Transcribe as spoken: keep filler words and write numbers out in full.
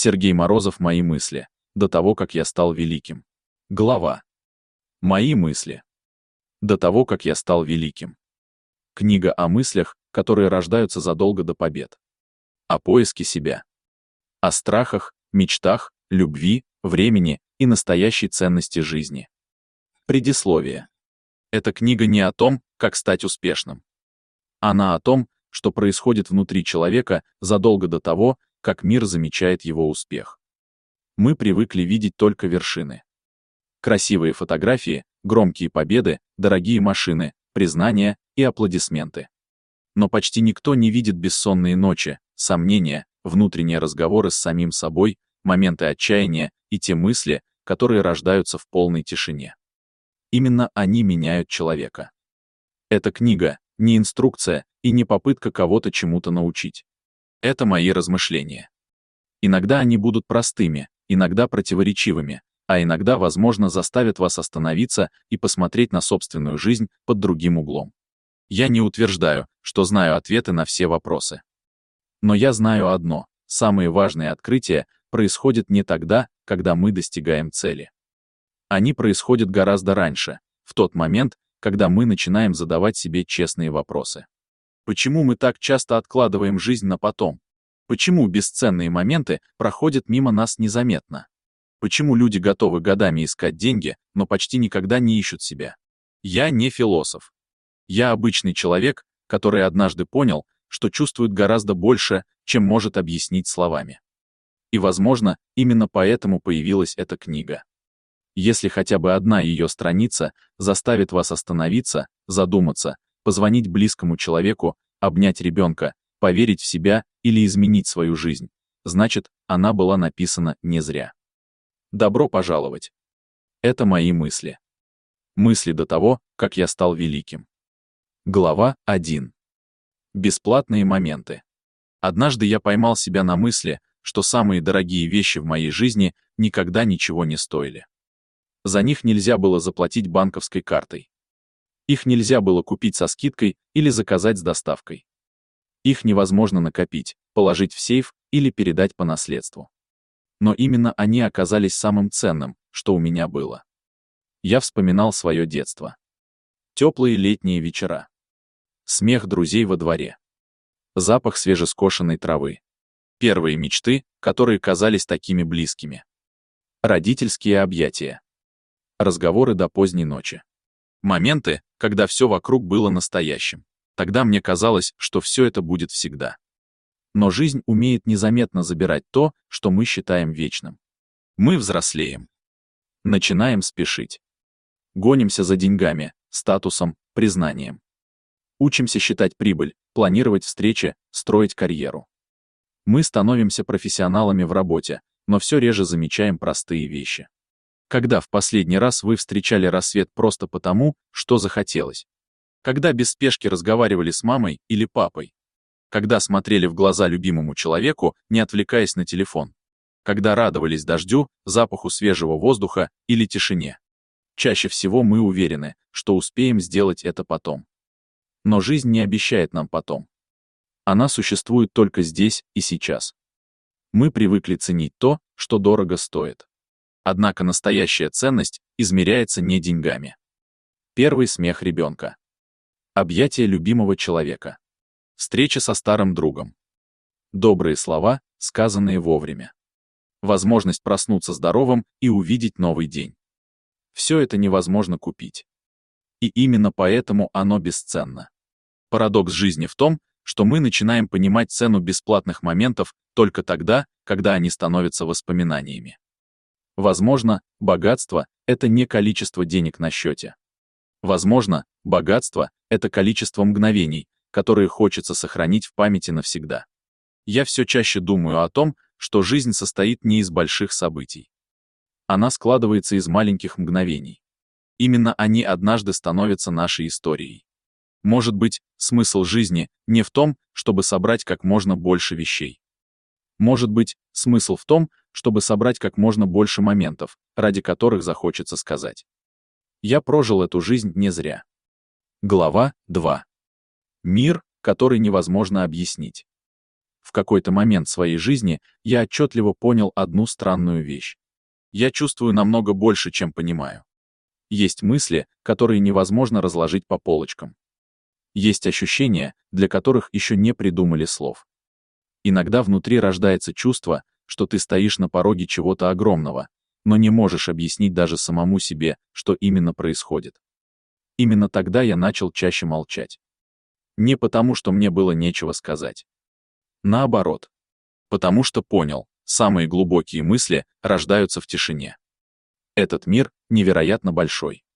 Сергей Морозов «Мои мысли. До того, как я стал великим». Глава. Мои мысли. До того, как я стал великим. Книга о мыслях, которые рождаются задолго до побед. О поиске себя. О страхах, мечтах, любви, времени и настоящей ценности жизни. Предисловие. Эта книга не о том, как стать успешным. Она о том, что происходит внутри человека задолго до того, как мир замечает его успех. Мы привыкли видеть только вершины. Красивые фотографии, громкие победы, дорогие машины, признания и аплодисменты. Но почти никто не видит бессонные ночи, сомнения, внутренние разговоры с самим собой, моменты отчаяния и те мысли, которые рождаются в полной тишине. Именно они меняют человека. Эта книга — не инструкция и не попытка кого-то чему-то научить. Это мои размышления. Иногда они будут простыми, иногда противоречивыми, а иногда, возможно, заставят вас остановиться и посмотреть на собственную жизнь под другим углом. Я не утверждаю, что знаю ответы на все вопросы. Но я знаю одно: самые важные открытия происходят не тогда, когда мы достигаем цели. Они происходят гораздо раньше, в тот момент, когда мы начинаем задавать себе честные вопросы. Почему мы так часто откладываем жизнь на потом? Почему бесценные моменты проходят мимо нас незаметно? Почему люди готовы годами искать деньги, но почти никогда не ищут себя? Я не философ. Я обычный человек, который однажды понял, что чувствует гораздо больше, чем может объяснить словами. И, возможно, именно поэтому появилась эта книга. Если хотя бы одна ее страница заставит вас остановиться, задуматься, позвонить близкому человеку, обнять ребенка, поверить в себя или изменить свою жизнь, значит, она была написана не зря. Добро пожаловать. Это мои мысли. Мысли до того, как я стал великим. Глава один. Бесплатные моменты. Однажды я поймал себя на мысли, что самые дорогие вещи в моей жизни никогда ничего не стоили. За них нельзя было заплатить банковской картой. Их нельзя было купить со скидкой или заказать с доставкой. Их невозможно накопить, положить в сейф или передать по наследству. Но именно они оказались самым ценным, что у меня было. Я вспоминал свое детство. Теплые летние вечера. Смех друзей во дворе. Запах свежескошенной травы. Первые мечты, которые казались такими близкими. Родительские объятия. Разговоры до поздней ночи. Моменты, когда все вокруг было настоящим. Тогда мне казалось, что все это будет всегда. Но жизнь умеет незаметно забирать то, что мы считаем вечным. Мы взрослеем. Начинаем спешить. Гонимся за деньгами, статусом, признанием. Учимся считать прибыль, планировать встречи, строить карьеру. Мы становимся профессионалами в работе, но все реже замечаем простые вещи. Когда в последний раз вы встречали рассвет просто потому, что захотелось? Когда без спешки разговаривали с мамой или папой? Когда смотрели в глаза любимому человеку, не отвлекаясь на телефон? Когда радовались дождю, запаху свежего воздуха или тишине? Чаще всего мы уверены, что успеем сделать это потом. Но жизнь не обещает нам потом. Она существует только здесь и сейчас. Мы привыкли ценить то, что дорого стоит. Однако настоящая ценность измеряется не деньгами. Первый смех ребенка. Объятие любимого человека. Встреча со старым другом. Добрые слова, сказанные вовремя. Возможность проснуться здоровым и увидеть новый день. Все это невозможно купить. И именно поэтому оно бесценно. Парадокс жизни в том, что мы начинаем понимать цену бесплатных моментов только тогда, когда они становятся воспоминаниями. Возможно, богатство — это не количество денег на счете. Возможно, богатство — это количество мгновений, которые хочется сохранить в памяти навсегда. Я все чаще думаю о том, что жизнь состоит не из больших событий. Она складывается из маленьких мгновений. Именно они однажды становятся нашей историей. Может быть, смысл жизни не в том, чтобы собрать как можно больше вещей. Может быть, смысл в том, чтобы собрать как можно больше моментов, ради которых захочется сказать: я прожил эту жизнь не зря. Глава два. Мир, который невозможно объяснить. В какой-то момент своей жизни я отчетливо понял одну странную вещь. Я чувствую намного больше, чем понимаю. Есть мысли, которые невозможно разложить по полочкам. Есть ощущения, для которых еще не придумали слов. Иногда внутри рождается чувство, что ты стоишь на пороге чего-то огромного, но не можешь объяснить даже самому себе, что именно происходит. Именно тогда я начал чаще молчать. Не потому, что мне было нечего сказать. Наоборот. Потому что понял, самые глубокие мысли рождаются в тишине. Этот мир невероятно большой.